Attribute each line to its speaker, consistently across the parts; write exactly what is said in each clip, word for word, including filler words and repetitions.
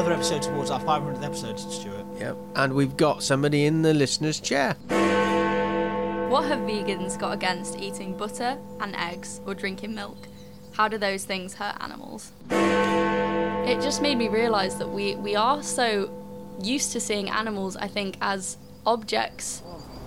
Speaker 1: another episode towards our five hundredth episode, Stuart.
Speaker 2: Yep. And we've got somebody in the listener's chair.
Speaker 3: What have vegans got against eating butter and eggs or drinking milk? How do those things hurt animals? It just made me realise that we, we are so used to seeing animals, I think, as objects.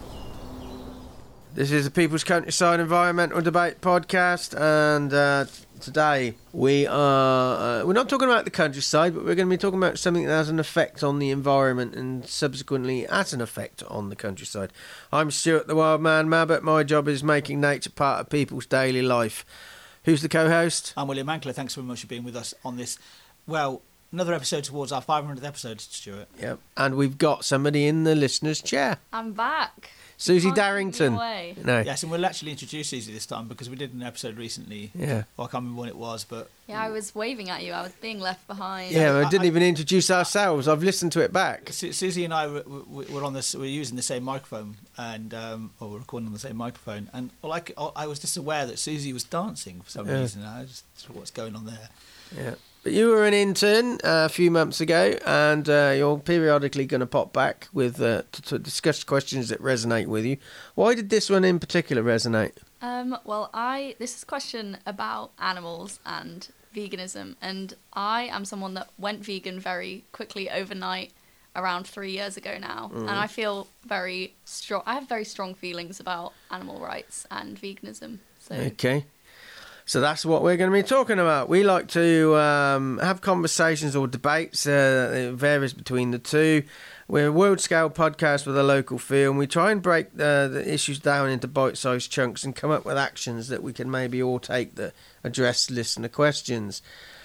Speaker 2: This is the People's Countryside Environmental Debate Podcast, and uh, today we are uh, we're not talking about the countryside, but we're going to be talking about something that has an effect on the environment and subsequently has an effect on the countryside. I'm Stuart the Wild Man Mabbott. My job is making nature part of people's daily life. Who's the co-host?
Speaker 1: I'm William Ankler. Thanks very much for being with us on this, well, another episode towards our five hundredth episode, Stuart.
Speaker 2: Yep. And we've got somebody in the listener's chair.
Speaker 3: I'm back.
Speaker 2: Susie
Speaker 3: Can't keep me
Speaker 2: Darrington.
Speaker 3: away.
Speaker 2: No.
Speaker 1: Yes, and we'll actually introduce Susie this time because we did an episode recently.
Speaker 2: Yeah.
Speaker 1: Well, I can't remember when it was, but...
Speaker 3: Yeah, I was waving at you. I was being left behind.
Speaker 2: Yeah, we
Speaker 1: I-
Speaker 2: didn't
Speaker 1: I-
Speaker 2: even introduce ourselves. I've listened to it back.
Speaker 1: Su- Susie and I were, were, were on this. We were using the same microphone, and um, or we're recording on the same microphone. And well, I, c- I was just aware that Susie was dancing for some
Speaker 2: Yeah.
Speaker 1: reason. I just what's going on there.
Speaker 2: Yeah. But you were an intern uh, a few months ago, and uh, you're periodically going to pop back with uh, to, to discuss questions that resonate with you. Why did this one in particular resonate?
Speaker 3: Um, well, I this is a question about animals and veganism, and I am someone that went vegan very quickly overnight, around three years ago now,
Speaker 2: Mm.
Speaker 3: and I feel very strong. I have very strong feelings about animal rights and veganism. So
Speaker 2: Okay. So that's what we're going to be talking about. We like to um, have conversations or debates. Uh, it varies between the two. We're a world-scale podcast with a local feel, and we try and break uh, the issues down into bite-sized chunks and come up with actions that we can maybe all take that address listener questions.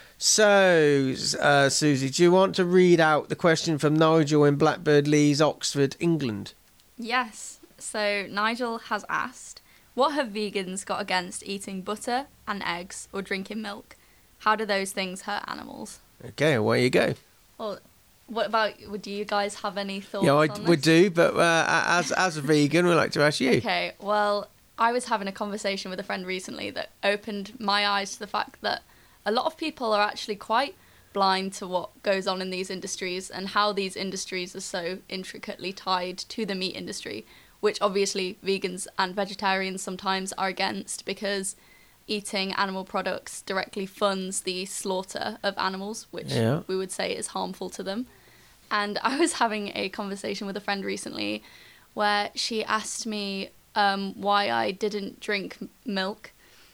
Speaker 2: So, uh, Susie, do you want to read out the question from Nigel in Blackbird Leys, Oxford, England?
Speaker 3: yes, so Nigel has asked, what have vegans got against eating butter and eggs or drinking milk? How do those things hurt animals?
Speaker 2: Okay, away you go.
Speaker 3: Well, what about, would you guys have any thoughts
Speaker 2: Yeah, I
Speaker 3: on
Speaker 2: would
Speaker 3: this?
Speaker 2: do, but uh, as as a vegan, we'd like to ask you.
Speaker 3: Okay, well, I was having a conversation with a friend recently that opened my eyes to the fact that a lot of people are actually quite blind to what goes on in these industries and how these industries are so intricately tied to the meat industry, which obviously vegans and vegetarians sometimes are against because eating animal products directly funds the slaughter of animals, which
Speaker 2: Yeah.
Speaker 3: we would say is harmful to them. And I was having a conversation with a friend recently where she asked me um, why I didn't drink m- milk,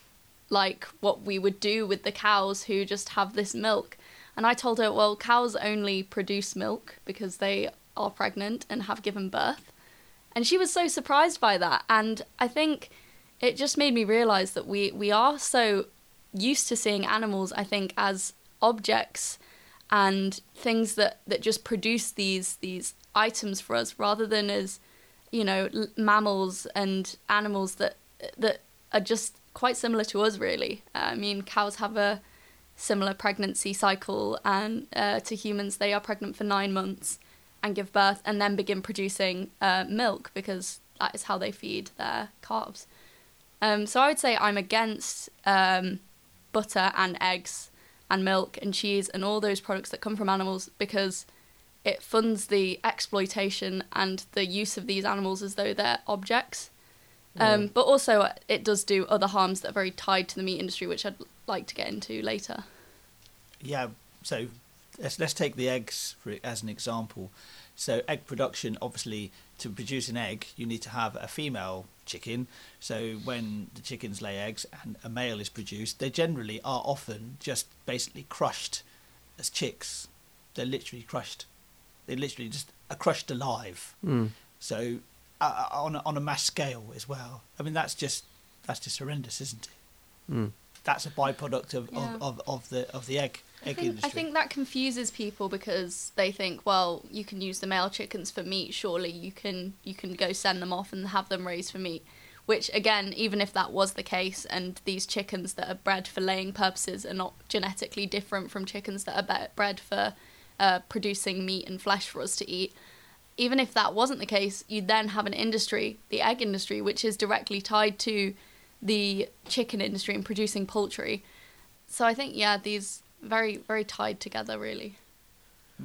Speaker 3: like what we would do with the cows who just have this milk. And I told her, well, cows only produce milk because they are pregnant and have given birth. And she was so surprised by that. And I think it just made me realise that we, we are so used to seeing animals, I think, as objects and things that, that just produce these these items for us rather than as, you know, l- mammals and animals that that are just quite similar to us, really. Uh, I mean, cows have a similar pregnancy cycle, and uh, to humans, they are pregnant for nine months and give birth and then begin producing uh, milk because that is how they feed their calves. Um, so I would say I'm against um, butter and eggs and milk and cheese and all those products that come from animals because it funds the exploitation and the use of these animals as though they're objects. Um, but also it does do other harms that are very tied to the meat industry, which I'd like to get into later.
Speaker 1: Yeah, so let's, let's take the eggs for, as an example. So egg production, obviously, to produce an egg, you need to have a female chicken. So when the chickens lay eggs and a male is produced, they generally are often just basically crushed as chicks. They're literally crushed. They're literally just are crushed alive.
Speaker 2: Mm.
Speaker 1: So uh, on a, on a mass scale as well. I mean, that's just that's just horrendous, isn't it?
Speaker 2: Mm.
Speaker 1: That's a byproduct of,
Speaker 3: Yeah.
Speaker 1: of, of, of the of the egg
Speaker 3: I
Speaker 1: egg
Speaker 3: think,
Speaker 1: industry.
Speaker 3: I think that confuses people because they think, well, you can use the male chickens for meat. Surely you can you can go send them off and have them raised for meat. Which, again, even if that was the case, and these chickens that are bred for laying purposes are not genetically different from chickens that are be- bred for uh, producing meat and flesh for us to eat, even if that wasn't the case, you'd then have an industry, the egg industry, which is directly tied to the chicken industry and producing poultry. So I think, yeah, these very, very tied together, really.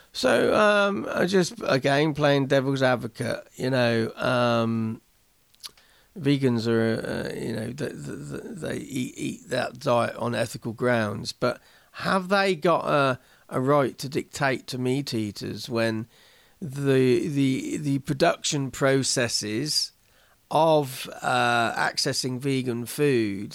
Speaker 2: So, um, I just again playing devil's advocate. You know, um, vegans are, uh, you know, they, they eat, eat that diet on ethical grounds, but have they got a a right to dictate to meat eaters when the the the production processes of uh, accessing vegan food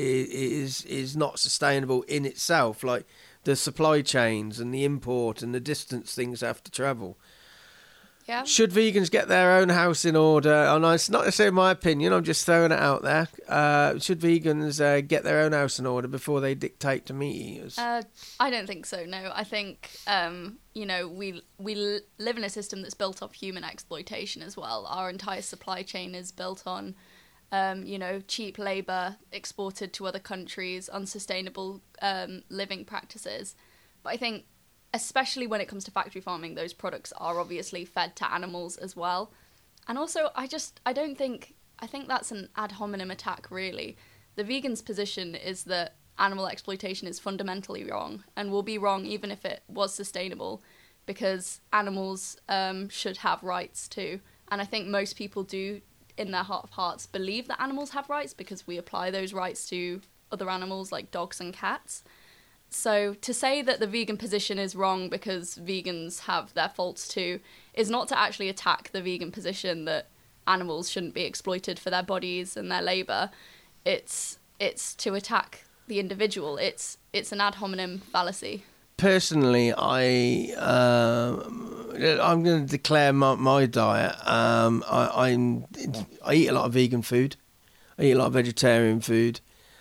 Speaker 2: is is not sustainable in itself, like the supply chains and the import and the distance things have to travel?
Speaker 3: Yeah.
Speaker 2: Should vegans get their own house in order? And it's not necessarily my opinion, I'm just throwing it out there. Uh, should vegans uh, get their own house in order before they dictate to meat eaters?
Speaker 3: Uh, I don't think so, no. I think, um, you know, we we l- live in a system that's built off human exploitation as well. Our entire supply chain is built on, um, you know, cheap labour exported to other countries, unsustainable um, living practices. But I think, especially when it comes to factory farming, those products are obviously fed to animals as well. And also, I just, I don't think, I think that's an ad hominem attack, really. The vegans' position is that animal exploitation is fundamentally wrong and will be wrong even if it was sustainable, because animals um, should have rights too. And I think most people do, in their heart of hearts, believe that animals have rights because we apply those rights to other animals like dogs and cats. So to say that the vegan position is wrong because vegans have their faults too is not to actually attack the vegan position that animals shouldn't be exploited for their bodies and their labour. It's it's to attack the individual. It's it's an ad hominem fallacy.
Speaker 2: Personally, I uh, I'm going to declare my, my diet. Um, I I'm, I eat a lot of vegan food. I eat a lot of vegetarian food.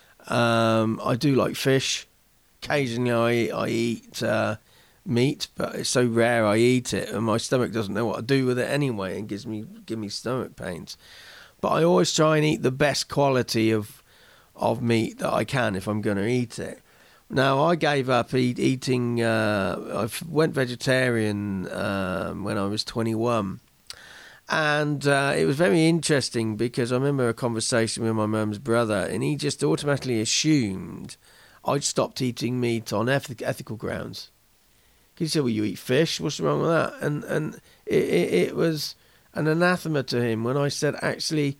Speaker 2: Um, I do like fish. Occasionally, I, I eat uh, meat, but it's so rare I eat it, and my stomach doesn't know what to do with it anyway, and gives me give me stomach pains. But I always try and eat the best quality of of meat that I can if I'm going to eat it. Now, I gave up eat, eating. Uh, I went vegetarian um, when I was twenty-one. And uh, it was very interesting because I remember a conversation with my mum's brother, and he just automatically assumed I'd stopped eating meat on eth- ethical grounds. He said, well, you eat fish, what's wrong with that? And and it, it, it was an anathema to him when I said, actually,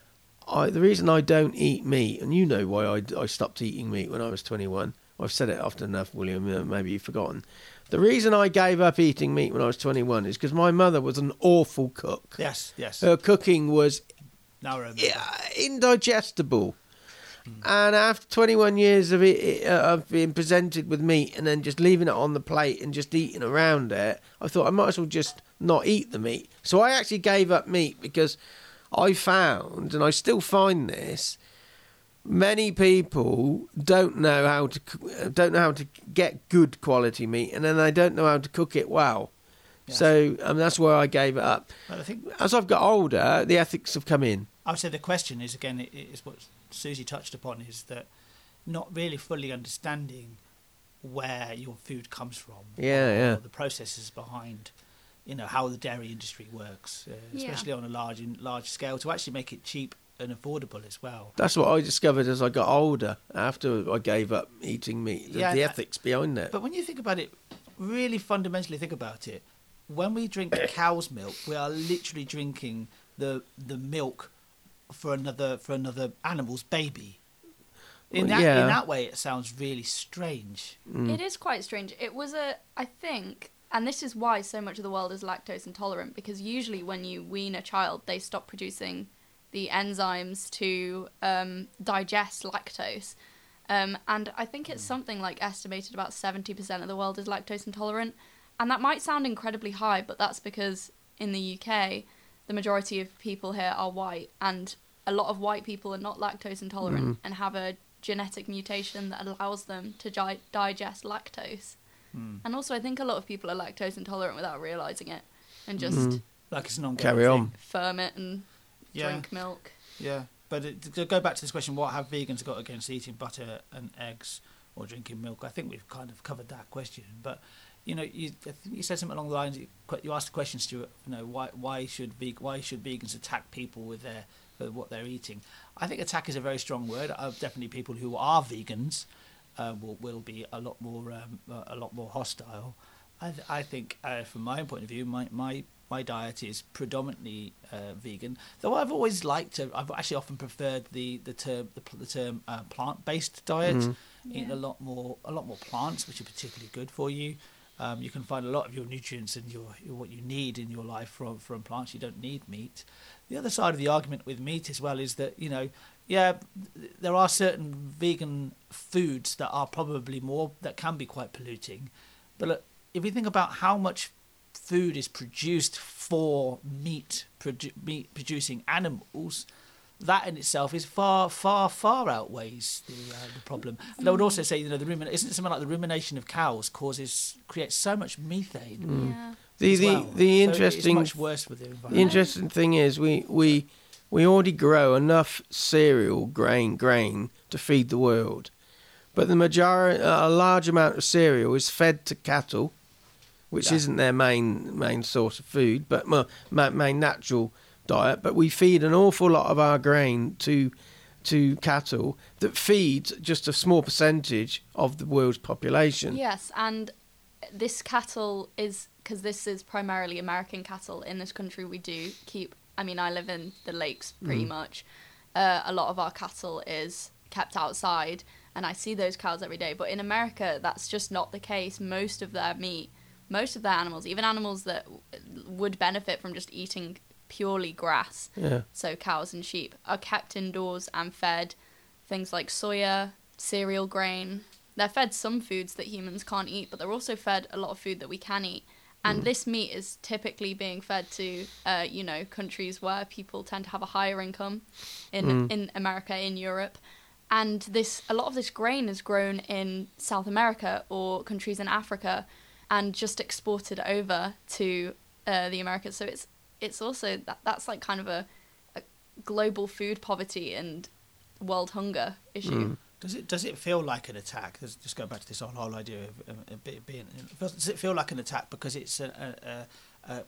Speaker 2: I, the reason I don't eat meat, and you know why I, I stopped eating meat when I was twenty-one. I've said it often enough, William, maybe you've forgotten. The reason I gave up eating meat when I was twenty-one is because my mother was an awful cook.
Speaker 1: Yes, yes.
Speaker 2: Her cooking was
Speaker 1: Now I remember.
Speaker 2: yeah, indigestible. And after twenty-one years of it, uh, of being presented with meat and then just leaving it on the plate and just eating around it, I thought I might as well just not eat the meat. So I actually gave up meat because I found, and I still find this, many people don't know how to don't know how to get good quality meat, and then they don't know how to cook it well.
Speaker 1: Yes.
Speaker 2: So um, that's where I gave it up.
Speaker 1: But I think
Speaker 2: As I've got older, the ethics have come in.
Speaker 1: I would say the question is again it is what Susie touched upon, is that not really fully understanding where your food comes from.
Speaker 2: Yeah,
Speaker 1: or,
Speaker 2: yeah.
Speaker 1: or the processes behind, you know, how the dairy industry works, uh,
Speaker 3: Yeah.
Speaker 1: especially on a large large scale, to actually make it cheap and affordable as well.
Speaker 2: That's what I discovered as I got older, after I gave up eating meat, the,
Speaker 1: Yeah,
Speaker 2: the
Speaker 1: and-
Speaker 2: ethics behind it.
Speaker 1: But when you think about it, really fundamentally think about it, when we drink cow's milk, we are literally drinking the the milk for another for another animal's baby. In
Speaker 2: Well,
Speaker 1: that
Speaker 2: yeah.
Speaker 1: in that way, it sounds really strange.
Speaker 2: Mm.
Speaker 3: It is quite strange. It was a, I think, and this is why so much of the world is lactose intolerant, because usually when you wean a child, they stop producing the enzymes to um, digest lactose. Um, and I think it's something like estimated about seventy percent of the world is lactose intolerant. And that might sound incredibly high, but that's because in the U K, the majority of people here are white, and a lot of white people are not lactose intolerant
Speaker 2: Mm.
Speaker 3: and have a genetic mutation that allows them to gi- digest lactose.
Speaker 1: Mm.
Speaker 3: And also, I think a lot of people are lactose intolerant without realising it and just
Speaker 2: Mm.
Speaker 1: Like it's an ongoing
Speaker 2: Carry
Speaker 1: thing.
Speaker 2: on.
Speaker 3: firm it and
Speaker 1: Yeah,
Speaker 3: drink milk.
Speaker 1: yeah. But it, to go back to this question, what have vegans got against eating butter and eggs or drinking milk? I think we've kind of covered that question. But you know, you I think you said something along the lines. You, you asked the question, Stuart. You know, why why should veg, why should vegans attack people with their for what they're eating? I think attack is a very strong word. Uh, definitely, people who are vegans uh, will will be a lot more um, a lot more hostile. I, th- I think, uh, from my point of view, my my, my diet is predominantly uh, vegan. Though I've always liked to, I've actually often preferred the the term the, the term uh, plant-based diet.
Speaker 2: Mm.
Speaker 1: Eating
Speaker 3: Yeah.
Speaker 1: a lot more a lot more plants, which are particularly good for you. Um, you can find a lot of your nutrients and your, your what you need in your life from from plants. You don't need meat. The other side of the argument with meat as well is that, you know, yeah, th- there are certain vegan foods that are probably more that can be quite polluting. But look, if you think about how much food is produced for meat produ- meat producing animals, that in itself is far, far, far outweighs the uh, the problem. And I would also say, you know, the rumin- isn't it something like the rumination of cows causes creates so much methane
Speaker 3: Yeah.
Speaker 2: The
Speaker 1: as
Speaker 2: the
Speaker 1: well.
Speaker 2: the
Speaker 1: So
Speaker 2: interesting
Speaker 1: it's much worse with the
Speaker 2: the
Speaker 1: environment.
Speaker 2: interesting thing is we we we already grow enough cereal grain grain to feed the world, but the majority a large amount of cereal is fed to cattle, which
Speaker 1: Yeah.
Speaker 2: isn't their main main source of food, but ma- ma- main natural diet. But we feed an awful lot of our grain to to cattle that feeds just a small percentage of the world's population.
Speaker 3: Yes, and this cattle is, because this is primarily American cattle in this country, we do keep, I mean, I live in the lakes pretty much. Uh, a lot of our cattle is kept outside, and I see those cows every day. But in America, that's just not the case. Most of their meat, most of their animals, even animals that w- would benefit from just eating purely grass,
Speaker 2: Yeah.
Speaker 3: so cows and sheep, are kept indoors and fed things like soya, cereal grain. They're fed some foods that humans can't eat, but they're also fed a lot of food that we can eat. And this meat is typically being fed to, uh, you know, countries where people tend to have a higher income, in
Speaker 2: Mm.
Speaker 3: in America, in Europe. And this, a lot of this grain is grown in South America or countries in Africa, and just exported over to uh, the Americas. So it's it's also that that's like kind of a, a global food poverty and world hunger issue.
Speaker 2: Mm.
Speaker 1: Does it does it feel like an attack? Let's just go back to this whole, whole idea of um, a bit being. Does it feel like an attack because it's a, a, a, a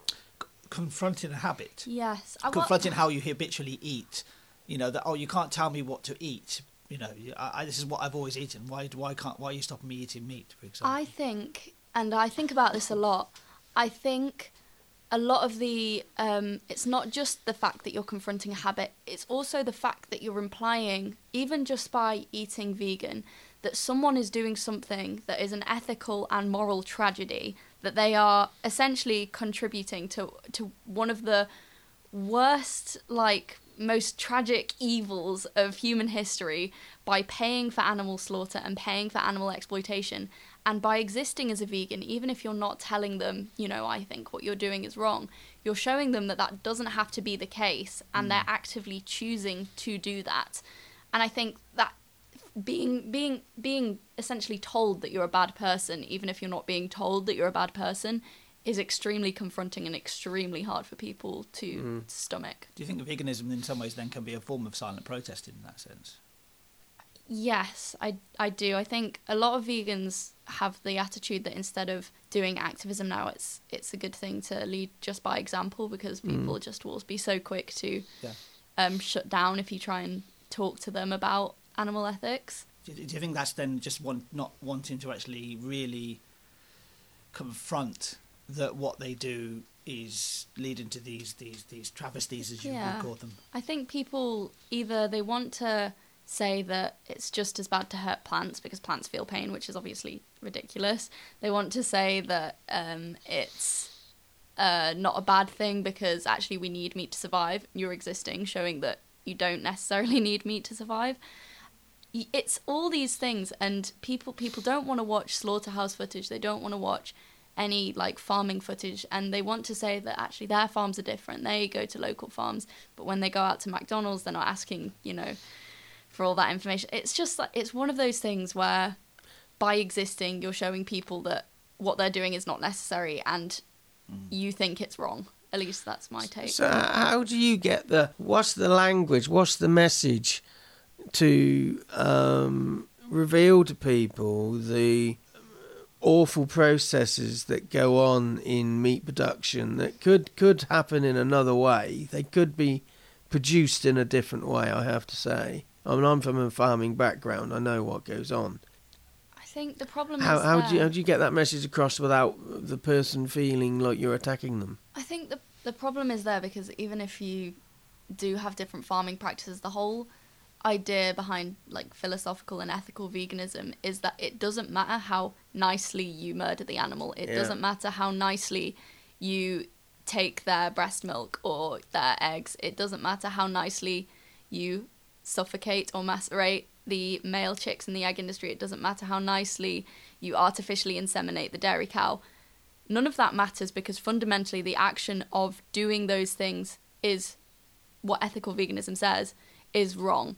Speaker 1: confronting a habit,
Speaker 3: Yes, I, well,
Speaker 1: confronting how you habitually eat? You know that, oh, you can't tell me what to eat. You know, I, I, this is what I've always eaten. Why why can't why are you stopping me eating meat, for example?
Speaker 3: I think, and I think about this a lot. I think a lot of the um, it's not just the fact that you're confronting a habit, it's also the fact that you're implying, even just by eating vegan, that someone is doing something that is an ethical and moral tragedy, that they are essentially contributing to to one of the worst, like, most tragic evils of human history by paying for animal slaughter and paying for animal exploitation. And by existing as a vegan, even if you're not telling them, you know, I think what you're doing is wrong, you're showing them that that doesn't have to be the case, and they're actively choosing to do that. And I think that being being being essentially told that you're a bad person, even if you're not being told that you're a bad person, is extremely confronting and extremely hard for people to
Speaker 2: Mm.
Speaker 3: stomach.
Speaker 1: Do you think veganism in some ways then can be a form of silent protest in that sense?
Speaker 3: Yes, I, I do. I think a lot of vegans have the attitude that instead of doing activism now, it's it's a good thing to lead just by example, because people just will be so quick to
Speaker 1: Yeah.
Speaker 3: um, shut down if you try and talk to them about animal ethics.
Speaker 1: Do you, do you think that's then just one, not wanting to actually really confront that what they do is leading to these these these travesties, as you
Speaker 3: Yeah.
Speaker 1: would call them?
Speaker 3: I think people either they want to say that it's just as bad to hurt plants because plants feel pain, which is obviously ridiculous. They want to say that um, it's uh, not a bad thing because actually we need meat to survive. You're existing, showing that you don't necessarily need meat to survive. Y- It's all these things, and people people don't want to watch slaughterhouse footage. They don't want to watch any like farming footage, and they want to say that actually their farms are different. They go to local farms, but when they go out to McDonald's, they're not asking, you know, for all that information. It's just like, it's one of those things where by existing, you're showing people that what they're doing is not necessary, and you think it's wrong. At least that's my take.
Speaker 2: So h- how do you get the, what's the language, what's the message to um, reveal to people the awful processes that go on in meat production that could, could happen in another way? They could be produced in a different way, I have to say. I mean, I'm from a farming background. I know what goes on.
Speaker 3: I think the problem
Speaker 2: How
Speaker 3: is
Speaker 2: how
Speaker 3: there.
Speaker 2: do you how do you get that message across without the person feeling like you're attacking them?
Speaker 3: I think the the problem is there because even if you do have different farming practices, the whole idea behind like philosophical and ethical veganism is that it doesn't matter how nicely you murder the animal. It
Speaker 2: Yeah.
Speaker 3: doesn't matter how nicely you take their breast milk or their eggs. It doesn't matter how nicely you suffocate or macerate the male chicks in the egg industry. It doesn't matter how nicely you artificially inseminate the dairy cow. None of that matters because fundamentally the action of doing those things is what ethical veganism says is wrong.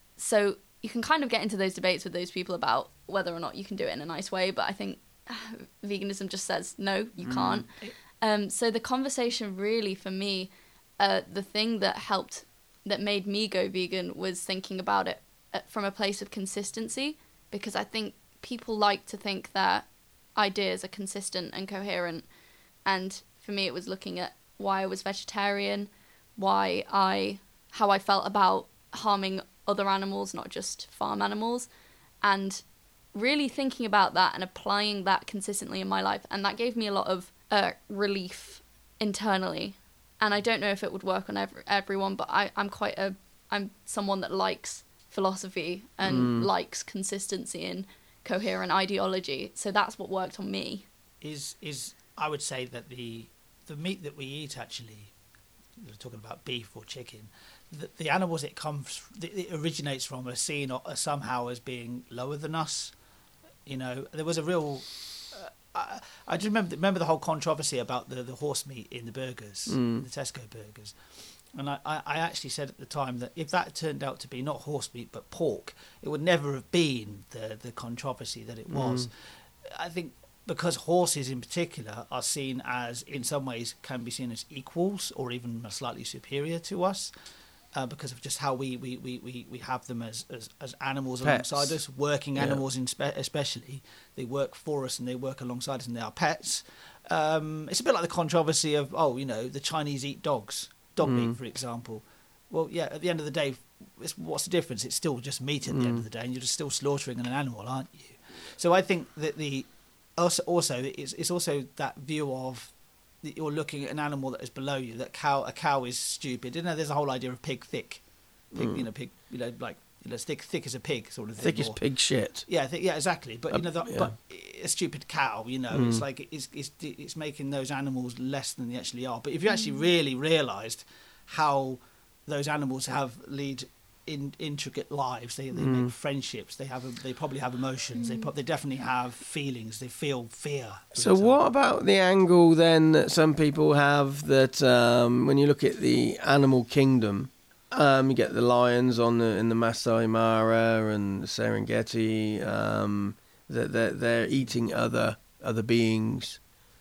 Speaker 3: So you can kind of get into those debates with those people about whether or not you can do it in a nice way, but I think uh, veganism just says, no, you
Speaker 1: Mm.
Speaker 3: can't. Um, so the conversation really, for me, uh, the thing that helped, that made me go vegan was thinking about it uh, from a place of consistency, because I think people like to think that ideas are consistent and coherent. And for me, it was looking at why I was vegetarian, why I, how I felt about harming other animals, not just farm animals, and really thinking about that and applying that consistently in my life. And that gave me a lot of uh, relief internally. And I don't know if it would work on every, everyone, but I, I'm quite a, I'm someone that likes philosophy and
Speaker 2: Mm.
Speaker 3: likes consistency and coherent ideology. So that's what worked on me.
Speaker 1: Is is I would say that the the meat that we eat actually, we're talking about beef or chicken, the, the animals it comes it, it originates from are seen or- somehow as being lower than us. You know, there was a real. Uh, I, I just remember remember the whole controversy about the, the horse meat in the burgers,
Speaker 2: Mm.
Speaker 1: the Tesco burgers, and I, I, I actually said at the time that if that turned out to be not horse meat but pork, it would never have been the the controversy that it was.
Speaker 2: Mm.
Speaker 1: I think because horses in particular are seen as, in some ways, can be seen as equals or even slightly superior to us. Uh, because of just how we, we, we, we, we have them as, as, as animals
Speaker 2: Pets.
Speaker 1: alongside us, working
Speaker 2: Yeah.
Speaker 1: animals in spe- especially. They work for us and they work alongside us and they are pets. Um, it's a bit like the controversy of, oh, you know, the Chinese eat dogs, dog
Speaker 2: Mm.
Speaker 1: meat, for example. Well, yeah, at the end of the day, it's, what's the difference? It's still just meat at the end
Speaker 2: Mm.
Speaker 1: of the day and you're just still slaughtering an animal, aren't you? So I think that the also, also it's, it's also that view of that you're looking at an animal that is below you. That cow, a cow is stupid. You know, there's a whole idea of pig thick, pig,
Speaker 2: Mm.
Speaker 1: you know, pig, you know, like you know, thick, thick as a pig, sort of thing.
Speaker 2: Thick as
Speaker 1: or-
Speaker 2: pig shit.
Speaker 1: Yeah, I think, yeah, exactly. But
Speaker 2: Uh,
Speaker 1: you know, the,
Speaker 2: yeah.
Speaker 1: but a stupid cow, you know,
Speaker 2: Mm.
Speaker 1: it's like it's, it's it's making those animals less than they actually are. But if you actually really realised how those animals have lead in intricate lives, they they
Speaker 2: Mm.
Speaker 1: make friendships, they have a, they probably have emotions, they pro- they definitely have feelings, they feel fear. for
Speaker 2: So
Speaker 1: example.
Speaker 2: what about the angle then that some people have that um, when you look at the animal kingdom, um, you get the lions on the in the Masai Mara and the Serengeti, um, that they're, they're eating other other beings.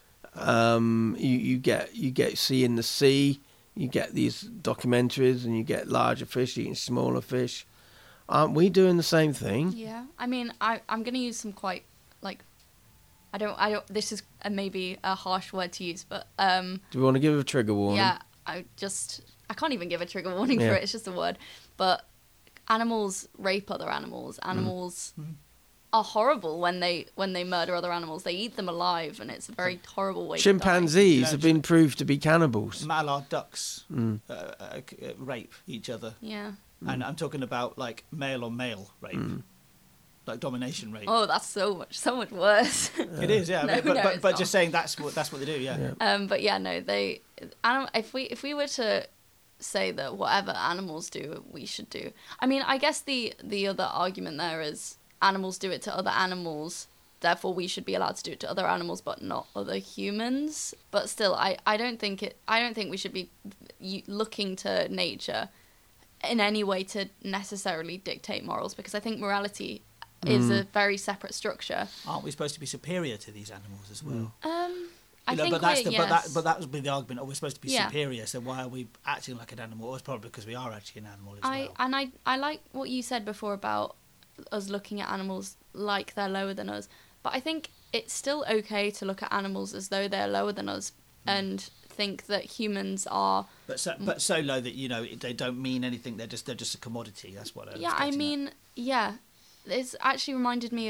Speaker 2: Um, you you get you get see in the sea, you get these documentaries, and you get larger fish eating smaller fish. Aren't we doing the same thing?
Speaker 3: Yeah, I mean, I I'm gonna use some quite like, I don't I don't. This is a, maybe a harsh word to use, but um,
Speaker 2: Do we want to give a trigger warning?
Speaker 3: yeah, I just I can't even give a trigger warning
Speaker 2: Yeah.
Speaker 3: for it. It's just a word. But animals rape other animals. Animals
Speaker 1: Mhm.
Speaker 3: are horrible when they when they murder other animals. They eat them alive, and it's a very horrible way.
Speaker 2: Chimpanzees
Speaker 1: Yeah,
Speaker 2: have been proved to be cannibals.
Speaker 1: mallard ducks
Speaker 2: Mm.
Speaker 1: uh, uh, c- uh, rape each other,
Speaker 3: To die. Yeah.
Speaker 1: and I'm talking about like male on male rape,
Speaker 2: Mm.
Speaker 1: like domination rape.
Speaker 3: Oh, that's so much so much worse.
Speaker 1: It is, yeah.
Speaker 3: No,
Speaker 1: but
Speaker 3: no,
Speaker 1: but,
Speaker 3: it's
Speaker 1: but
Speaker 3: not.
Speaker 1: just saying that's what that's what they do, yeah.
Speaker 2: Yeah.
Speaker 3: Um, but yeah, no, they. Anim- if we if we were to say that whatever animals do, we should do. I mean, I guess the the other argument there is animals do it to other animals, therefore we should be allowed to do it to other animals, but not other humans. But still, I, I don't think it. I don't think we should be y- looking to nature in any way to necessarily dictate morals, because I think morality is
Speaker 2: Mm.
Speaker 3: a very separate structure.
Speaker 1: Aren't we supposed to be superior to these animals as well?
Speaker 3: Um, I
Speaker 1: You know,
Speaker 3: think
Speaker 1: but that's
Speaker 3: we-
Speaker 1: the,
Speaker 3: yes.
Speaker 1: but that but that would be the argument. Oh, we're supposed to be
Speaker 3: Yeah.
Speaker 1: superior, so why are we acting like an animal? Well, it's probably because we are actually an animal as
Speaker 3: I
Speaker 1: well.
Speaker 3: and I I like what you said before about us looking at animals like they're lower than us, but I think it's still okay to look at animals as though they're lower than us and think that humans are.
Speaker 1: But so but so low that you know it- they don't mean anything. They're just they're just a commodity. That's what. I was
Speaker 3: Yeah, I
Speaker 1: getting at.
Speaker 3: mean, yeah, it's actually reminded me of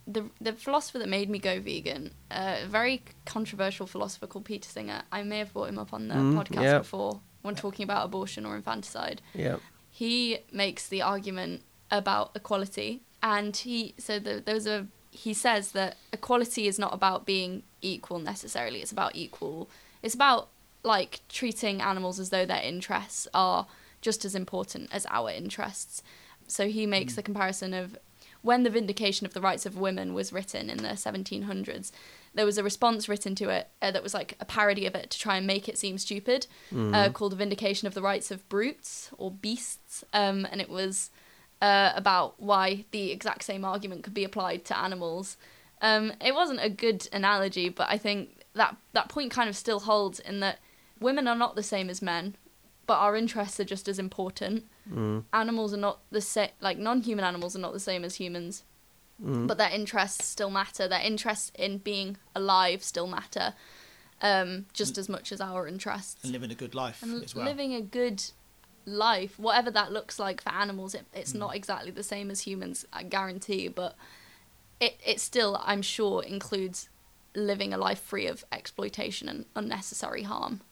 Speaker 3: the the philosopher that made me go vegan, uh, a very controversial philosopher called Peter Singer. I may have brought him up on the
Speaker 2: Mm,
Speaker 3: podcast
Speaker 2: yep.
Speaker 3: before when talking about abortion or infanticide.
Speaker 2: Yeah.
Speaker 3: He makes the argument about equality, and he so the, there was a he says that equality is not about being equal necessarily. It's about equal. It's about like treating animals as though their interests are just as important as our interests. So he makes
Speaker 1: Mm.
Speaker 3: the comparison of when the Vindication of the Rights of Women was written in the seventeen hundreds, there was a response written to it uh, that was like a parody of it to try and make it seem stupid,
Speaker 2: Mm.
Speaker 3: uh, called The Vindication of the Rights of Brutes or Beasts. Um, and it was uh, about why the exact same argument could be applied to animals. Um, it wasn't a good analogy, but I think that, that point kind of still holds in that women are not the same as men, but our interests are just as important.
Speaker 2: Mm.
Speaker 3: Animals are not the same, like non-human animals are not the same as humans,
Speaker 2: Mm.
Speaker 3: but their interests still matter. Their interests in being alive still matter, um, just as much as our interests.
Speaker 1: And living a good life
Speaker 3: And
Speaker 1: as well.
Speaker 3: living a good life, whatever that looks like for animals, it, it's
Speaker 1: Mm.
Speaker 3: not exactly the same as humans, I guarantee, but it, it still, I'm sure, includes living a life free of exploitation and unnecessary harm.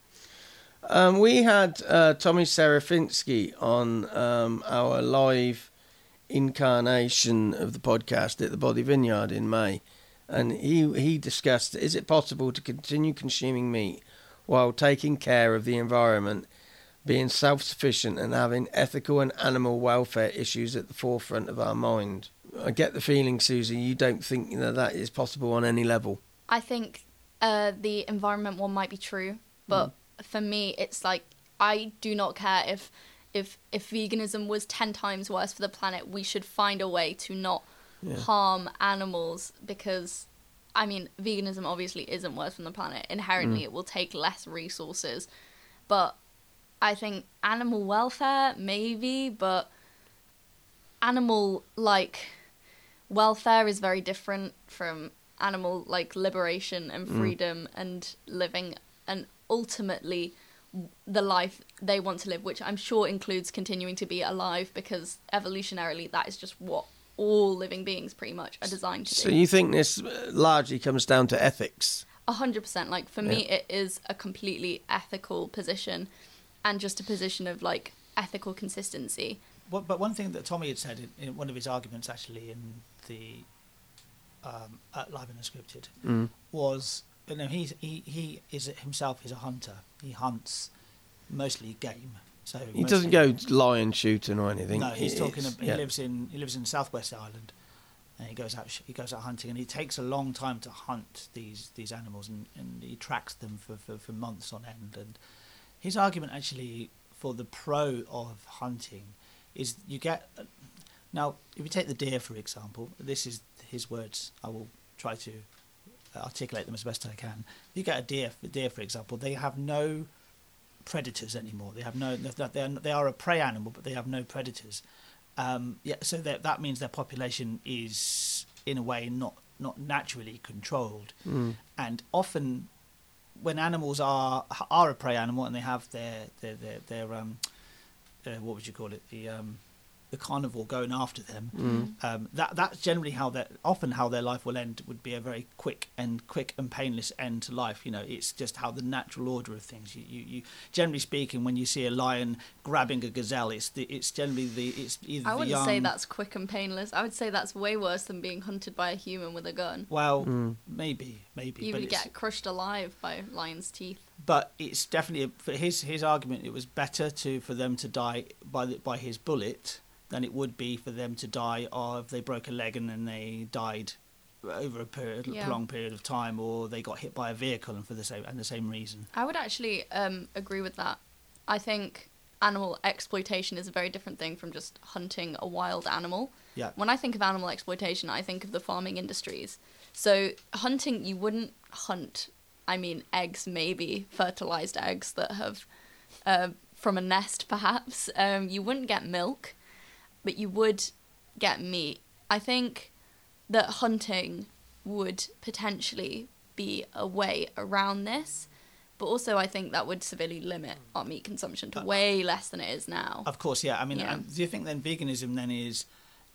Speaker 2: Um, we had uh, Tommy Serafinsky on um, our live incarnation of the podcast at the Body Vineyard in May, and he he discussed: is it possible to continue consuming meat while taking care of the environment, being self-sufficient, and having ethical and animal welfare issues at the forefront of our mind? I get the feeling, Susie, you don't think that that is possible on any level.
Speaker 3: I think uh, the environment one might be true, but
Speaker 2: Mm.
Speaker 3: for me, it's like I do not care if if if veganism was ten times worse for the planet. We should find a way to not
Speaker 2: Yeah.
Speaker 3: harm animals because, I mean, veganism obviously isn't worse for the planet. Inherently,
Speaker 2: Mm.
Speaker 3: it will take less resources, but I think animal welfare maybe, but animal like welfare is very different from animal like liberation and
Speaker 2: Mm.
Speaker 3: freedom and living and ultimately the life they want to live, which I'm sure includes continuing to be alive, because evolutionarily that is just what all living beings pretty much are designed to
Speaker 2: So
Speaker 3: do.
Speaker 2: you think this uh, largely comes down to ethics?
Speaker 3: A hundred percent. Like for me, it is a completely ethical position, and just a position of like ethical consistency.
Speaker 1: Well, but one thing that Tommy had said in, in one of his arguments, actually, in the um, at Live and Unscripted,
Speaker 2: Mm.
Speaker 1: was you know he's he he is himself is a hunter. He hunts mostly game. So
Speaker 2: He
Speaker 1: mostly-
Speaker 2: doesn't go lion shooting or anything.
Speaker 1: No, he's
Speaker 2: He-
Speaker 1: talking.
Speaker 2: it's-
Speaker 1: About, he
Speaker 2: yeah.
Speaker 1: lives in he lives in Southwest Ireland, and he goes out sh- he goes out hunting, and he takes a long time to hunt these these animals, and, and he tracks them for, for, for months on end. And his argument actually for the pro of hunting is you get now if you take the deer for example. This is his words. I will try to articulate them as best I can. If you get a deer, a deer for example, they have no predators anymore. They have no. They are, they are a prey animal, but they have no predators. Um, yeah, so that that means their population is in a way not not naturally controlled,
Speaker 2: Mm.
Speaker 1: and often when animals are are a prey animal and they have their their their, their um uh, what would you call it the um the carnivore going after them.
Speaker 2: Mm.
Speaker 1: Um, that that's generally how that often how their life will end would be a very quick and quick and painless end to life. You know, it's just how the natural order of things. You, you, you generally speaking, when you see a lion grabbing a gazelle, it's the it's generally the it's either
Speaker 3: I
Speaker 1: the
Speaker 3: wouldn't
Speaker 1: young.
Speaker 3: say that's quick and painless. I would say that's way worse than being hunted by a human with a gun.
Speaker 1: Well,
Speaker 2: Mm.
Speaker 1: maybe maybe,
Speaker 3: You
Speaker 1: but
Speaker 3: would
Speaker 1: it's,
Speaker 3: get crushed alive by lion's teeth.
Speaker 1: but it's definitely a, for his his argument. It was better to for them to die by the, by his bullet than it would be for them to die or if they broke a leg and then they died over a period,
Speaker 3: Yeah.
Speaker 1: prolonged period of time, or they got hit by a vehicle and for the same and the same reason.
Speaker 3: I would actually um, agree with that. I think animal exploitation is a very different thing from just hunting a wild animal.
Speaker 1: Yeah.
Speaker 3: When I think of animal exploitation, I think of the farming industries. So hunting, you wouldn't hunt, I mean, eggs maybe, fertilized eggs that have, uh, from a nest perhaps. Um, you wouldn't get milk, but you would get meat. I think that hunting would potentially be a way around this, but also I think that would severely limit our meat consumption to
Speaker 1: Uh,
Speaker 3: way less than it is now.
Speaker 1: Of course, yeah. I mean,
Speaker 3: Yeah.
Speaker 1: um, do you think then veganism then is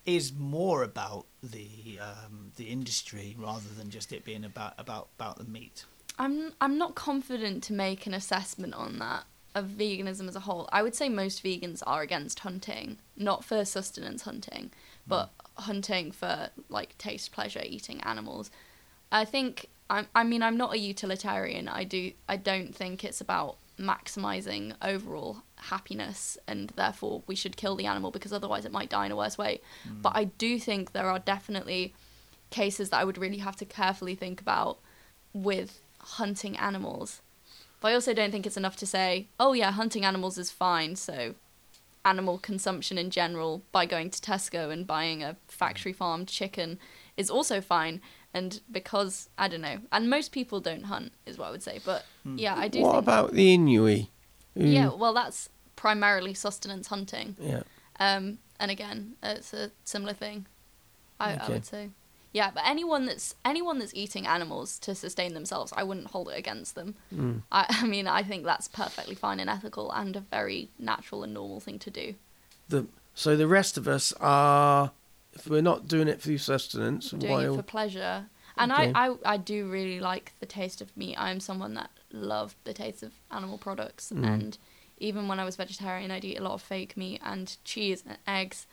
Speaker 1: is more about the um, the industry rather than just it being about about about the meat.
Speaker 3: I'm I'm not confident to make an assessment on that of veganism as a whole. I would say most vegans are against hunting, not for sustenance hunting, but mm. hunting for like taste, pleasure, eating animals. I think I'm, I mean I'm not a utilitarian. I do I don't think it's about maximizing overall happiness and therefore we should kill the animal because otherwise it might die in a worse way. Mm. But I do think there are definitely cases that I would really have to carefully think about with hunting animals. But I also don't think it's enough to say, oh yeah, hunting animals is fine, so animal consumption in general by going to Tesco and buying a factory farmed chicken is also fine. And because, I don't know, and most people don't hunt, is what I would say. But mm. yeah, I do
Speaker 2: what
Speaker 3: think...
Speaker 2: What about the Inuit?
Speaker 3: Who... Yeah, well, that's primarily sustenance hunting.
Speaker 2: Yeah.
Speaker 3: Um, and again, it's a similar thing, I,
Speaker 2: okay.
Speaker 3: I would say. Yeah, but anyone that's anyone that's eating animals to sustain themselves, I wouldn't hold it against them.
Speaker 2: Mm.
Speaker 3: I, I mean, I think that's perfectly fine and ethical and a very natural and normal thing to do.
Speaker 2: The So the rest of us are... If we're not doing it for sustenance,
Speaker 3: doing
Speaker 2: why...
Speaker 3: it for pleasure. And
Speaker 2: okay.
Speaker 3: I, I, I do really like the taste of meat. I'm someone that loved the taste of animal products.
Speaker 2: Mm.
Speaker 3: And even when I was vegetarian, I'd eat a lot of fake meat and cheese and eggs.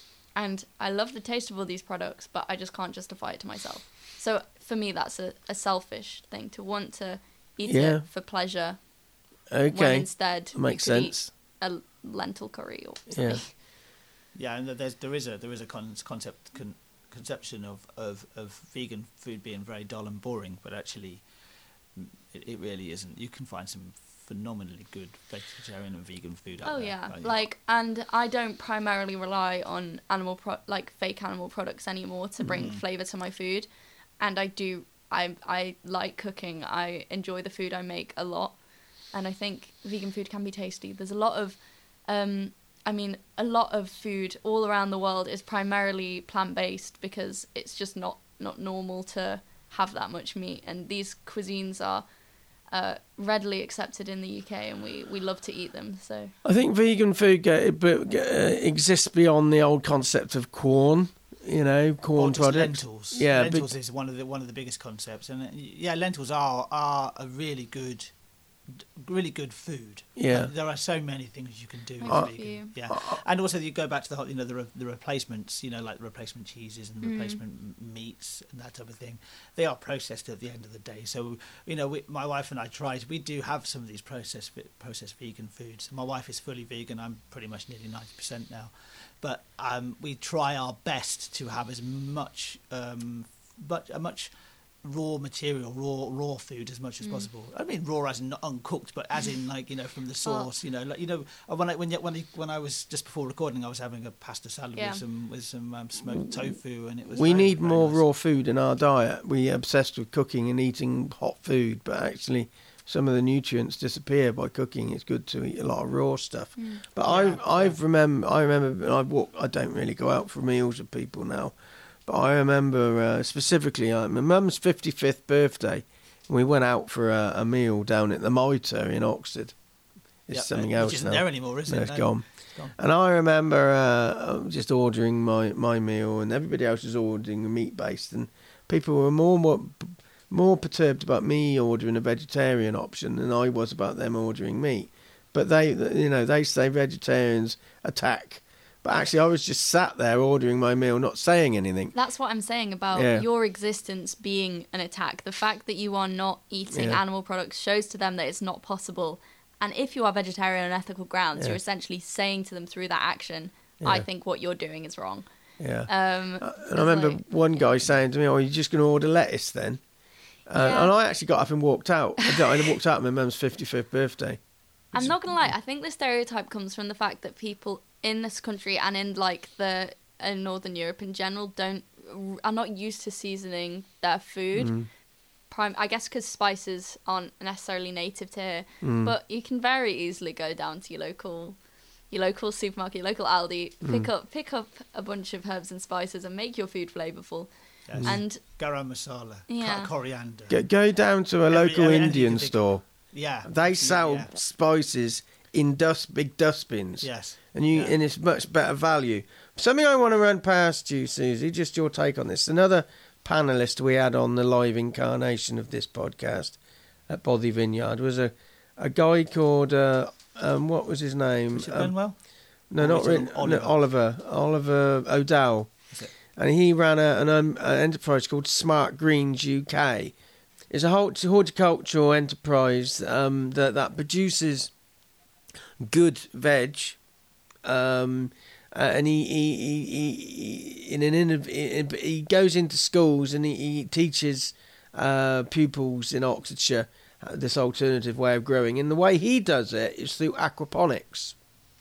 Speaker 3: And I love the taste of all these products, but I just can't justify it to myself. So for me, that's a, a selfish thing, to want to eat
Speaker 2: yeah.
Speaker 3: it for pleasure.
Speaker 2: Okay.
Speaker 3: When instead
Speaker 2: makes
Speaker 3: you could
Speaker 2: sense.
Speaker 3: Eat a lentil curry or something.
Speaker 2: Yeah.
Speaker 1: Yeah, and there's there is a there is a con- concept con- conception of, of, of vegan food being very dull and boring, but actually, it, it really isn't. You can find some phenomenally good vegetarian and vegan food out
Speaker 3: oh
Speaker 1: there.
Speaker 3: yeah,
Speaker 1: like,
Speaker 3: like, and I don't primarily rely on animal pro- like fake animal products anymore to bring mm. flavor to my food, and I do I I like cooking. I enjoy the food I make a lot, and I think vegan food can be tasty. There's a lot of um I mean, a lot of food all around the world is primarily plant-based because it's just not, not normal to have that much meat. And these cuisines are uh, readily accepted in the U K, and we, we love to eat them. So
Speaker 2: I think vegan food get, get, uh, exists beyond the old concept of corn. You know, corn
Speaker 1: or just
Speaker 2: products.
Speaker 1: Lentils.
Speaker 2: Yeah,
Speaker 1: lentils
Speaker 2: big...
Speaker 1: is one of the one of the biggest concepts, and uh, yeah, lentils are are a really good. really good food.
Speaker 2: Yeah,
Speaker 1: uh, there are so many things you can do with
Speaker 3: uh,
Speaker 1: vegan. Yeah, uh, and also you go back to the whole, you know, the re- the replacements, you know, like the replacement cheeses and the
Speaker 3: mm.
Speaker 1: replacement meats and that type of thing. They are processed at the end of the day. So you know, we, my wife and I tried. We do have some of these processed processed vegan foods. My wife is fully vegan. I'm pretty much nearly ninety percent now, but um, we try our best to have as much, um, but a much. raw material, raw raw food as much as mm. possible. I mean raw as in not uncooked, but as in like, you know, from the source. You know, like, you know, when I when when I, when I was just before recording, I was having a pasta salad yeah. with some with some um, smoked tofu, and it was.
Speaker 2: We
Speaker 1: very,
Speaker 2: need
Speaker 1: very
Speaker 2: more
Speaker 1: nice.
Speaker 2: raw food in our diet. We're obsessed with cooking and eating hot food, but actually, some of the nutrients disappear by cooking. It's good to eat a lot of raw stuff. Mm. But yeah, I I've yeah. remember I remember I walk. I don't really go out for meals with people now. But I remember uh, specifically uh, my mum's fifty-fifth birthday. And we went out for a, a meal down at the Mitre in Oxford. It's
Speaker 1: yep,
Speaker 2: something
Speaker 1: which
Speaker 2: else
Speaker 1: isn't
Speaker 2: now.
Speaker 1: there anymore, is
Speaker 2: no,
Speaker 1: it?
Speaker 2: it's
Speaker 1: no,
Speaker 2: gone.
Speaker 1: It's gone.
Speaker 2: And I remember uh, just ordering my, my meal, and everybody else was ordering a meat-based. And people were more, more more perturbed about me ordering a vegetarian option than I was about them ordering meat. But they, you know, they say vegetarians attack. But actually, I was just sat there ordering my meal, not saying anything.
Speaker 3: That's what I'm saying about
Speaker 2: yeah.
Speaker 3: your existence being an attack. The fact that you are not eating
Speaker 2: yeah.
Speaker 3: animal products shows to them that it's not possible. And if you are vegetarian on ethical grounds,
Speaker 2: yeah.
Speaker 3: you're essentially saying to them through that action,
Speaker 2: yeah.
Speaker 3: I think what you're doing is wrong.
Speaker 2: Yeah.
Speaker 3: Um,
Speaker 2: uh, and I remember like... one guy saying to me, oh, you're just going to order lettuce then? Uh,
Speaker 3: yeah.
Speaker 2: And I actually got up and walked out. I walked out on my mum's fifty-fifth birthday.
Speaker 3: I'm not going to lie, I think the stereotype comes from the fact that people in this country and in like the in Northern Europe in general don't are not used to seasoning their food. Mm. Prime, I guess because spices aren't necessarily native to here, mm. but you can very easily go down to your local your local supermarket, your local Aldi, mm. pick up pick up a bunch of herbs and spices and make your food flavourful.
Speaker 1: Yes.
Speaker 3: And
Speaker 1: garam masala,
Speaker 3: yeah.
Speaker 1: coriander.
Speaker 2: Go, go down to a
Speaker 1: Every,
Speaker 2: local
Speaker 1: every,
Speaker 2: Indian store.
Speaker 1: Yeah,
Speaker 2: they sell
Speaker 1: yeah.
Speaker 2: spices in dust big dustbins.
Speaker 1: Yes,
Speaker 2: and you
Speaker 1: yeah.
Speaker 2: and it's much better value. Something I want to run past you, Susie, just your take on this. Another panellist we had on the live incarnation of this podcast at Bothy Vineyard was a, a guy called, uh, um, what was his name?
Speaker 1: Richard
Speaker 2: Um,
Speaker 1: Benwell?
Speaker 2: no,
Speaker 1: Or
Speaker 2: not
Speaker 1: was it
Speaker 2: Ri-
Speaker 1: Oliver?
Speaker 2: no, Oliver. Oliver O'Dowd.
Speaker 1: Is it?
Speaker 2: And he ran a, an, um, an enterprise called Smart Greens U K. It's a hort- horticultural enterprise um, that, that produces good veg, um, uh, and he, he, he, he in an innov- he goes into schools and he, he teaches uh, pupils in Oxfordshire this alternative way of growing. And the way he does it is through aquaponics,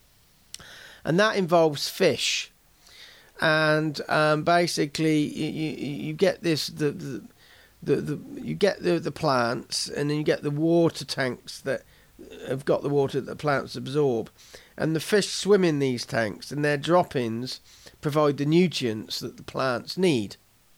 Speaker 2: and that involves fish. And um, basically, you, you you get this the the, the, the you get the, the plants, and then you get the water tanks that have got the water that the plants absorb, and the fish swim in these tanks, and their drop-ins provide the nutrients that the plants need.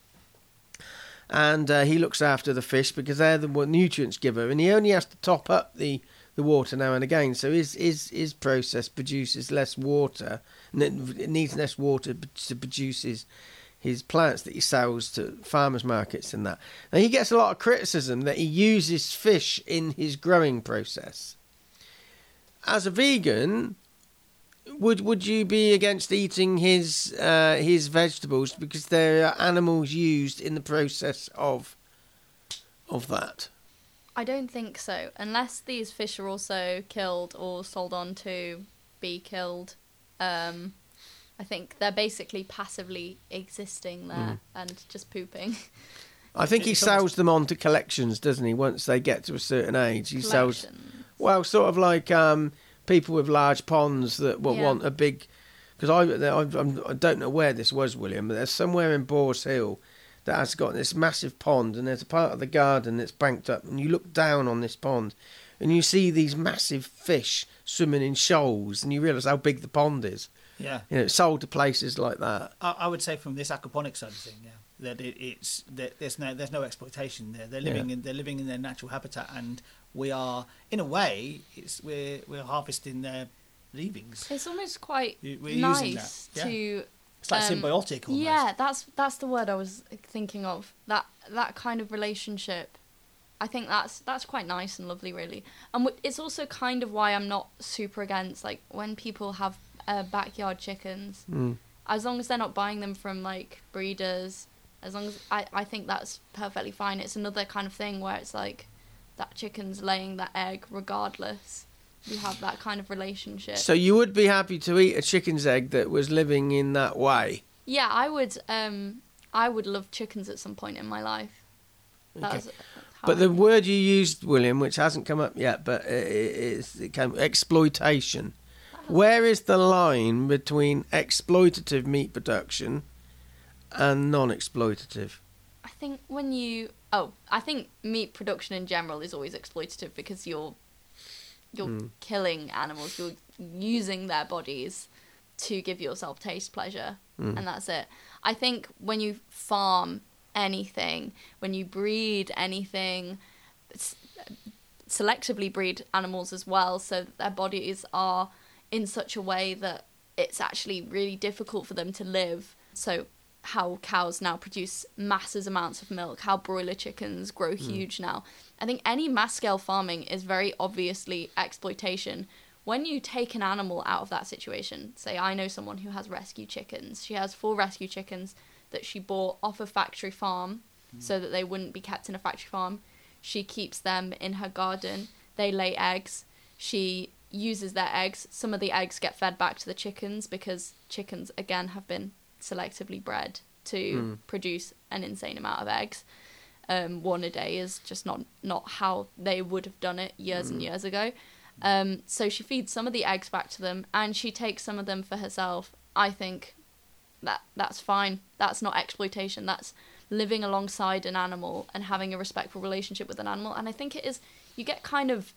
Speaker 2: And uh, he looks after the fish because they're the nutrients giver, and he only has to top up the, the water now and again. So his his his process produces less water, and it, it needs less water to produce his, his plants that he sells to farmers markets and that. Now he gets a lot of criticism that he uses fish in his growing process. As a vegan, would would you be against eating his uh, his vegetables because there are animals used in the process of of that?
Speaker 3: I don't think so, unless these fish are also killed or sold on to be killed. Um, I think they're basically passively existing there
Speaker 2: Mm.
Speaker 3: and just pooping.
Speaker 2: I think he
Speaker 1: It's
Speaker 2: sells
Speaker 1: almost-
Speaker 2: them on to collections, doesn't he? Once they get to a certain age, he sells.
Speaker 3: Collections.
Speaker 2: Well, sort of like um, people with large ponds that will
Speaker 3: Yeah.
Speaker 2: want a big. Because I, I, I'm- I don't know where this was, William, but there's somewhere in Boars Hill that has got this massive pond, and there's a part of the garden that's banked up, and you look down on this pond, and you see these massive fish swimming in shoals, and you realise how big the pond is.
Speaker 1: Yeah.
Speaker 2: You know, it's sold to places like that.
Speaker 1: I, I would say from this aquaponic side of thing, yeah, that it, it's that there's no there's no exploitation there. They're living
Speaker 2: Yeah.
Speaker 1: in they're living in their natural habitat, and we are in a way it's we're we're harvesting their leavings.
Speaker 3: It's almost quite
Speaker 1: We- we're using
Speaker 3: nice
Speaker 1: that, yeah.
Speaker 3: to.
Speaker 1: It's like
Speaker 3: um,
Speaker 1: symbiotic almost.
Speaker 3: Yeah, that's that's the word I was thinking of. That that kind of relationship. I think that's that's quite nice and lovely, really. And w- it's also kind of why I'm not super against like when people have uh, backyard chickens.
Speaker 2: Mm.
Speaker 3: As long as they're not buying them from like breeders, as long as I I think that's perfectly fine. It's another kind of thing where it's like that chicken's laying that egg regardless. You have that kind of relationship.
Speaker 2: So you would be happy to eat a chicken's egg that was living in that way?
Speaker 3: Yeah, I would. Um, I would love chickens at some point in my life. That's
Speaker 2: Okay.
Speaker 3: how
Speaker 2: But
Speaker 3: I
Speaker 2: the
Speaker 3: think.
Speaker 2: word you used, William, which hasn't come up yet, but it, it, it's- it came, exploitation. Where is the line between exploitative meat production and non-exploitative?
Speaker 3: I think when you oh, I think meat production in general is always exploitative because you're you're
Speaker 2: Mm.
Speaker 3: killing animals. You're using their bodies to give yourself taste pleasure,
Speaker 2: Mm.
Speaker 3: and that's it. I think when you farm anything, when you breed anything, s- selectively breed animals as well, so that their bodies are in such a way that it's actually really difficult for them to live. So how cows now produce massive amounts of milk, how broiler chickens grow huge now. I think any mass scale farming is very obviously exploitation. When you take an animal out of that situation, say I know someone who has rescue chickens. She has four rescue chickens that she bought off a factory farm so that they wouldn't be kept in a factory farm. She keeps them in her garden. They lay eggs. She uses their eggs. Some of the eggs get fed back to the chickens because chickens, again, have been selectively bred to
Speaker 2: Mm.
Speaker 3: produce an insane amount of eggs. Um, one a day is just not, not how they would have done it years and years ago. Um, so she feeds some of the eggs back to them and she takes some of them for herself. I think that that's fine. That's not exploitation. That's living alongside an animal and having a respectful relationship with an animal. And I think it is, you get kind of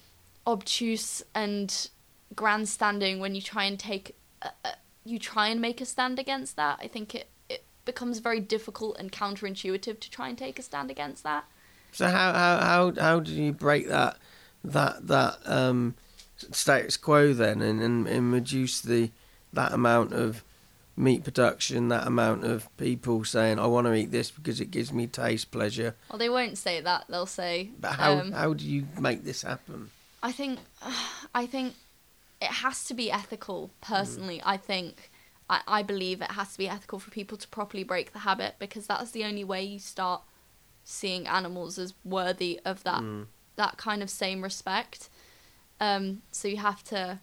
Speaker 3: obtuse and grandstanding when you try and take, a, a, you try and make a stand against that. I think it, it becomes very difficult and counterintuitive to try and take a stand against that.
Speaker 2: So how how how, how do you break that that that um, status quo then, and, and, and reduce the that amount of meat production, that amount of people saying, I want to eat this because it gives me taste, pleasure.
Speaker 3: Well, they won't say that. They'll say.
Speaker 2: But how
Speaker 3: um,
Speaker 2: how do you make this happen?
Speaker 3: I think, I think it has to be ethical. Personally, mm. I think, I, I believe it has to be ethical for people to properly break the habit, because that's the only way you start seeing animals as worthy of that mm. that kind of same respect. Um, so you have to,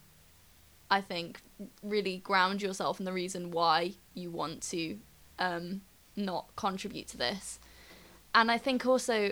Speaker 3: I think, really ground yourself in the reason why you want to um, not contribute to this. And I think also,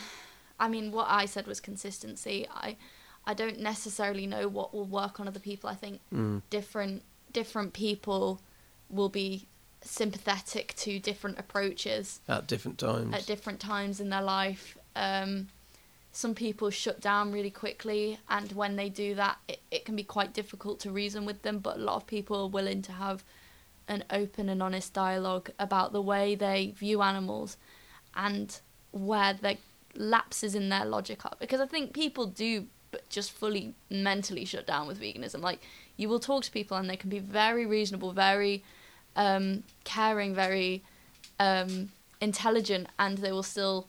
Speaker 3: I mean, what I said was consistency. I I don't necessarily know what will work on other people. I think mm. different different people will be sympathetic to different approaches
Speaker 2: at different times.
Speaker 3: At different times in their life. Um, some people shut down really quickly, and when they do that, it, it can be quite difficult to reason with them, but a lot of people are willing to have an open and honest dialogue about the way they view animals and where the lapses in their logic are. Because I think people do but just fully mentally shut down with veganism. Like, you will talk to people and they can be very reasonable, very um, caring, very um, intelligent, and they will still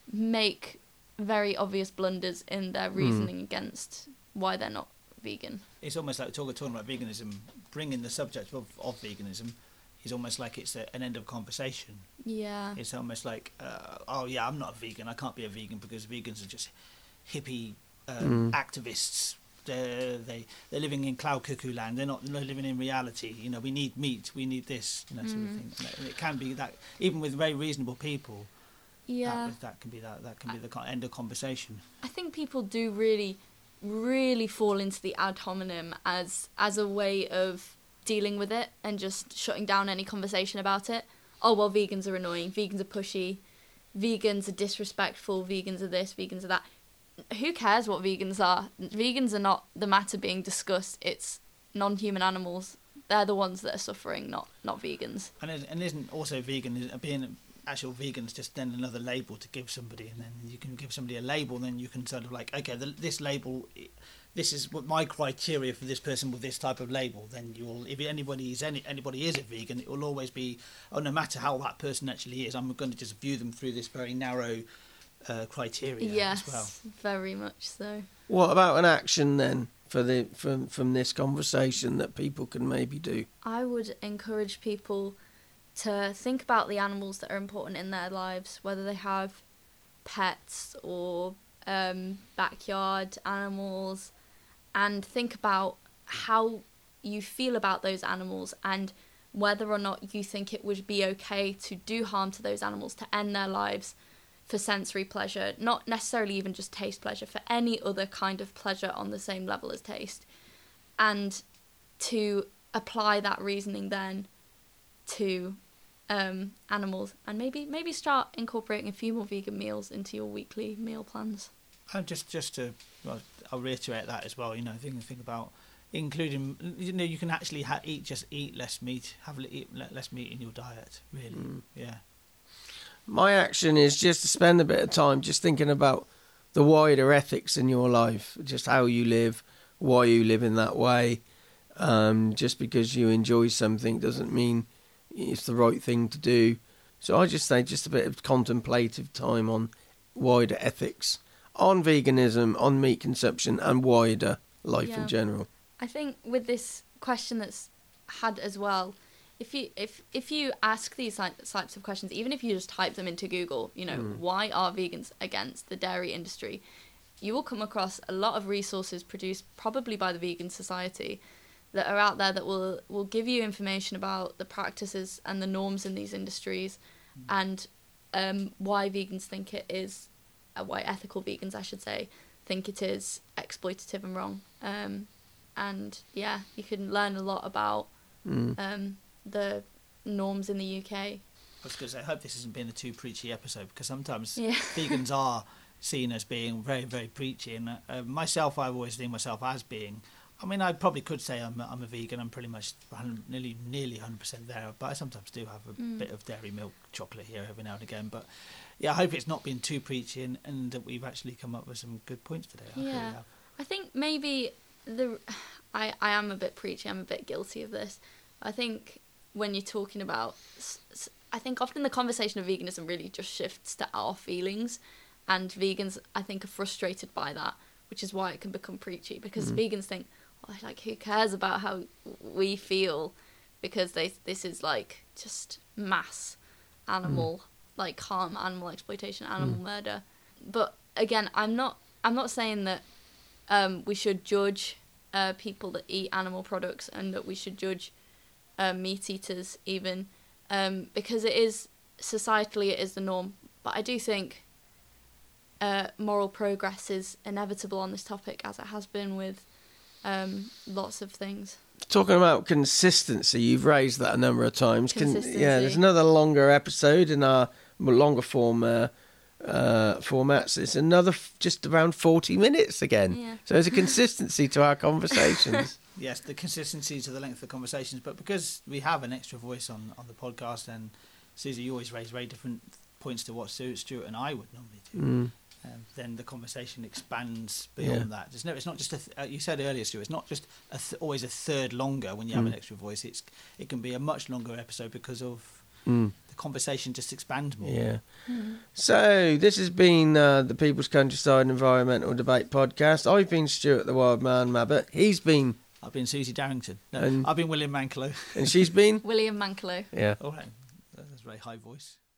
Speaker 3: make very obvious blunders in their reasoning mm. against why they're not vegan.
Speaker 1: It's almost like talking, talking about veganism, bringing the subject of, of veganism is almost like it's a, an end of conversation.
Speaker 3: Yeah.
Speaker 1: It's almost like, uh, oh yeah, I'm not a vegan, I can't be a vegan because vegans are just hippie um, mm. activists. They're, they, they're living in cloud cuckoo land, they're not, they're not living in reality. You know, we need meat, we need this, you know, sort mm. of thing. And it can be that, even with very reasonable people,
Speaker 3: yeah,
Speaker 1: that, that can be that, that can be the end of conversation.
Speaker 3: I think people do really, really fall into the ad hominem as as a way of dealing with it and just shutting down any conversation about it. Oh, well, vegans are annoying, vegans are pushy, vegans are disrespectful, vegans are this, vegans are that. Who cares what vegans are? Vegans are not the matter being discussed. It's non-human animals. They're the ones that are suffering, not not vegans.
Speaker 1: And it, and isn't also vegan being actual vegans just then another label to give somebody, and then you can give somebody a label, and then you can sort of like, okay, the, this label, this is what my criteria for this person with this type of label. Then you'll, if anybody is any anybody is a vegan, it will always be, oh, no matter how that person actually is, I'm going to just view them through this very narrow uh, criteria.
Speaker 3: Yes,
Speaker 1: as well.
Speaker 3: Very much so.
Speaker 2: What about an action then for the from from this conversation that people can maybe do?
Speaker 3: I would encourage people to think about the animals that are important in their lives, whether they have pets or um, backyard animals, and think about how you feel about those animals and whether or not you think it would be okay to do harm to those animals, to end their lives for sensory pleasure, not necessarily even just taste pleasure, for any other kind of pleasure on the same level as taste, and to apply that reasoning then to um, animals, and maybe maybe start incorporating a few more vegan meals into your weekly meal plans.
Speaker 1: And just just to, well, I'll reiterate that as well. You know, think think about including. You know, you can actually ha- eat just eat less meat, have eat less meat in your diet. Really, mm. yeah.
Speaker 2: My action is just to spend a bit of time just thinking about the wider ethics in your life, just how you live, why you live in that way. Um, just because you enjoy something doesn't mean it's the right thing to do. So I just say just a bit of contemplative time on wider ethics, on veganism, on meat consumption, and wider life yeah. in general.
Speaker 3: I think with this question that's had as well, if you if if you ask these types of questions, even if you just type them into Google, you know, mm. why are vegans against the dairy industry, you will come across a lot of resources produced probably by the Vegan Society that are out there that will, will give you information about the practices and the norms in these industries, mm. and um, why vegans think it is, uh, why ethical vegans, I should say, think it is exploitative and wrong. Um, and yeah, you can learn a lot about mm. um, the norms in the U K.
Speaker 1: I was going to say, I hope this isn't being a too preachy episode, because sometimes
Speaker 3: yeah.
Speaker 1: vegans are seen as being very, very preachy, and uh, myself, I always think myself as being. I mean, I probably could say I'm a, I'm a vegan. I'm pretty much nearly nearly one hundred percent there, but I sometimes do have a mm. bit of dairy milk chocolate here every now and again. But yeah, I hope it's not been too preachy, and, and that we've actually come up with some good points today. I
Speaker 3: yeah,
Speaker 1: really
Speaker 3: I think maybe the I I am a bit preachy. I'm a bit guilty of this. I think when you're talking about, I think often the conversation of veganism really just shifts to our feelings, and vegans, I think, are frustrated by that, which is why it can become preachy, because mm. vegans think, well, like, who cares about how we feel, because they this is like just mass animal mm. like harm, animal exploitation, animal mm. murder. But again, I'm not I'm not saying that um, we should judge uh, people that eat animal products, and that we should judge uh, meat eaters even, um, because it is societally it is the norm. But I do think uh, moral progress is inevitable on this topic, as it has been with um, lots of things.
Speaker 2: Talking about consistency, you've raised that a number of times. Con-
Speaker 3: Consistency.
Speaker 2: yeah, there's another longer episode in our longer form uh, uh, formats. It's another f- just around forty minutes again.
Speaker 3: Yeah.
Speaker 2: So there's a consistency to our conversations.
Speaker 1: Yes, the consistency to the length of the conversations, but because we have an extra voice on, on the podcast, and Susie, you always raise very different points to what Stuart and I would normally do.
Speaker 2: Mm.
Speaker 1: Um, then the conversation expands beyond
Speaker 2: Yeah.
Speaker 1: that. There's no, it's not just a th- uh, you said earlier, Stuart. It's not just a th- always a third longer when you have
Speaker 2: Mm.
Speaker 1: an extra voice. It's it can be a much longer episode because of
Speaker 2: Mm.
Speaker 1: the conversation just expands more.
Speaker 2: Yeah. So this has been uh, the People's Countryside Environmental Debate Podcast. I've been Stuart the Wild Man Mabbott. He's been,
Speaker 1: I've been Susie Darrington. No,
Speaker 2: And-
Speaker 1: I've been William Manklow.
Speaker 2: and she's been.
Speaker 3: William Manklow.
Speaker 2: Yeah.
Speaker 1: All right, that's a very high voice.